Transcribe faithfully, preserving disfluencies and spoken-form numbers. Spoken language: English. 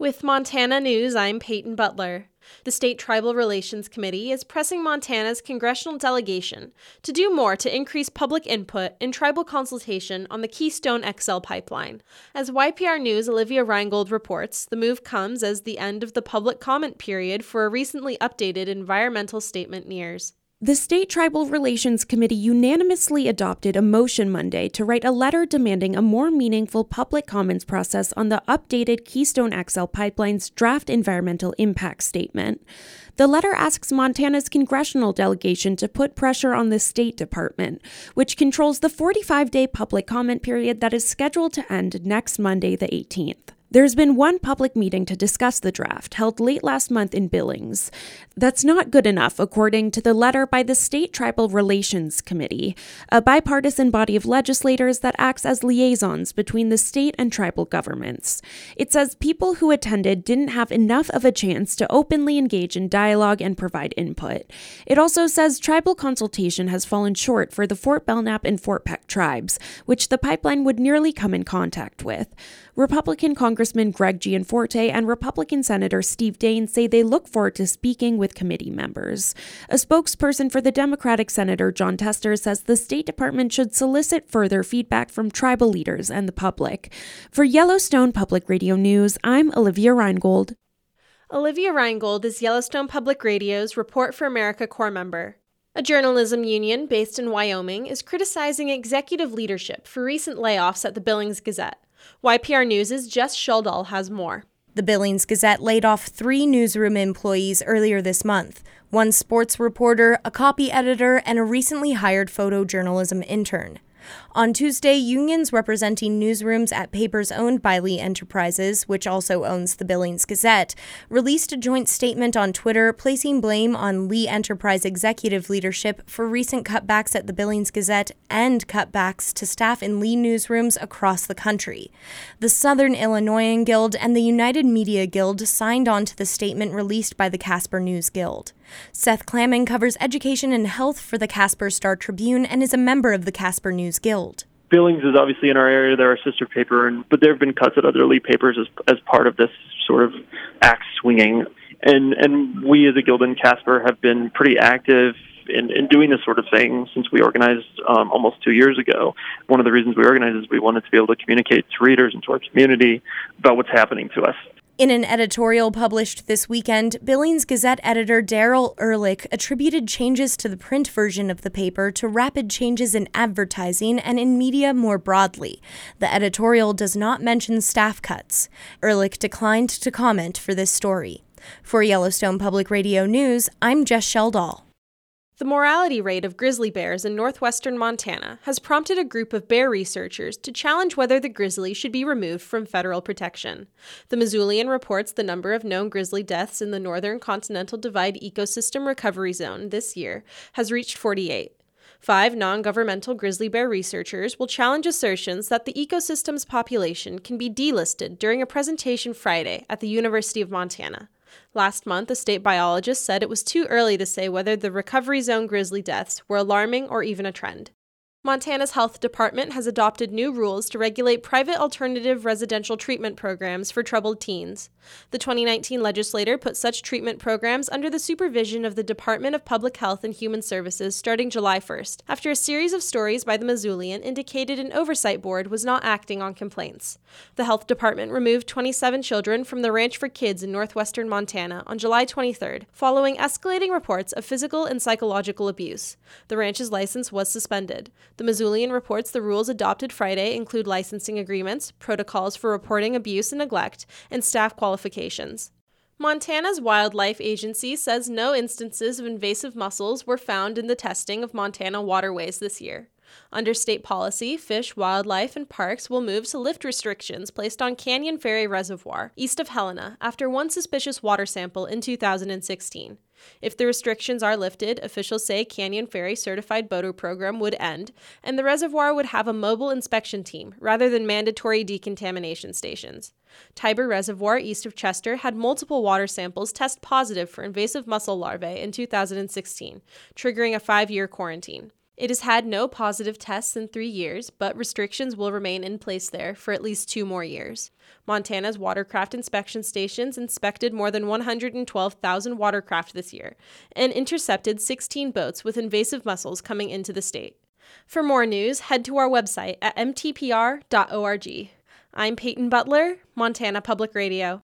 With Montana News, I'm Peyton Butler. The State Tribal Relations Committee is pressing Montana's congressional delegation to do more to increase public input in tribal consultation on the Keystone X L pipeline. As Y P R News' Olivia Reingold reports, the move comes as the end of the public comment period for a recently updated environmental statement nears. The State Tribal Relations Committee unanimously adopted a motion Monday to write a letter demanding a more meaningful public comments process on the updated Keystone X L pipeline's draft environmental impact statement. The letter asks Montana's congressional delegation to put pressure on the State Department, which controls the forty-five day public comment period that is scheduled to end next Monday, the eighteenth. There's been one public meeting to discuss the draft, held late last month in Billings. That's not good enough, according to the letter by the State Tribal Relations Committee, a bipartisan body of legislators that acts as liaisons between the state and tribal governments. It says people who attended didn't have enough of a chance to openly engage in dialogue and provide input. It also says tribal consultation has fallen short for the Fort Belknap and Fort Peck tribes, which the pipeline would nearly come in contact with. Republican Congressman Greg Gianforte and Republican Senator Steve Daines say they look forward to speaking with committee members. A spokesperson for the Democratic Senator Jon Tester says the State Department should solicit further feedback from tribal leaders and the public. For Yellowstone Public Radio News, I'm Olivia Reingold. Olivia Reingold is Yellowstone Public Radio's Report for America Corps member. A journalism union based in Wyoming is criticizing executive leadership for recent layoffs at the Billings Gazette. Y P R News' Jess Sheldahl has more. The Billings Gazette laid off three newsroom employees earlier this month, one sports reporter, a copy editor, and a recently hired photojournalism intern. On Tuesday, unions representing newsrooms at papers owned by Lee Enterprises, which also owns the Billings Gazette, released a joint statement on Twitter placing blame on Lee Enterprise executive leadership for recent cutbacks at the Billings Gazette and cutbacks to staff in Lee newsrooms across the country. The Southern Illinoisan Guild and the United Media Guild signed on to the statement released by the Casper News Guild. Seth Klamman covers education and health for the Casper Star Tribune and is a member of the Casper News Guild. Billings is obviously in our area. They're our sister paper, and, but there have been cuts at other Lee papers as, as part of this sort of axe swinging. And, and we as a guild in Casper have been pretty active in, in doing this sort of thing since we organized um, almost two years ago. One of the reasons we organized is we wanted to be able to communicate to readers and to our community about what's happening to us. In an editorial published this weekend, Billings Gazette editor Daryl Ehrlich attributed changes to the print version of the paper to rapid changes in advertising and in media more broadly. The editorial does not mention staff cuts. Ehrlich declined to comment for this story. For Yellowstone Public Radio News, I'm Jess Sheldahl. The mortality rate of grizzly bears in northwestern Montana has prompted a group of bear researchers to challenge whether the grizzly should be removed from federal protection. The Missoulian reports the number of known grizzly deaths in the Northern Continental Divide Ecosystem Recovery Zone this year has reached forty-eight. Five non-governmental grizzly bear researchers will challenge assertions that the ecosystem's population can be delisted during a presentation Friday at the University of Montana. Last month, a state biologist said it was too early to say whether the recovery zone grizzly deaths were alarming or even a trend. Montana's health department has adopted new rules to regulate private alternative residential treatment programs for troubled teens. The twenty nineteen legislature put such treatment programs under the supervision of the Department of Public Health and Human Services starting July first, after a series of stories by the Missoulian indicated an oversight board was not acting on complaints. The health department removed twenty-seven children from the Ranch for Kids in northwestern Montana on July twenty-third, following escalating reports of physical and psychological abuse. The ranch's license was suspended. The Missoulian reports the rules adopted Friday include licensing agreements, protocols for reporting abuse and neglect, and staff qualifications. Montana's Wildlife Agency says no instances of invasive mussels were found in the testing of Montana waterways this year. Under state policy, Fish, Wildlife, and Parks will move to lift restrictions placed on Canyon Ferry Reservoir, east of Helena, after one suspicious water sample in two thousand sixteen. If the restrictions are lifted, officials say Canyon Ferry Certified Boater Program would end, and the reservoir would have a mobile inspection team rather than mandatory decontamination stations. Tiber Reservoir, east of Chester, had multiple water samples test positive for invasive mussel larvae in two thousand sixteen, triggering a five-year quarantine. It has had no positive tests in three years, but restrictions will remain in place there for at least two more years. Montana's watercraft inspection stations inspected more than one hundred twelve thousand watercraft this year and intercepted sixteen boats with invasive mussels coming into the state. For more news, head to our website at m t p r dot org. I'm Peyton Butler, Montana Public Radio.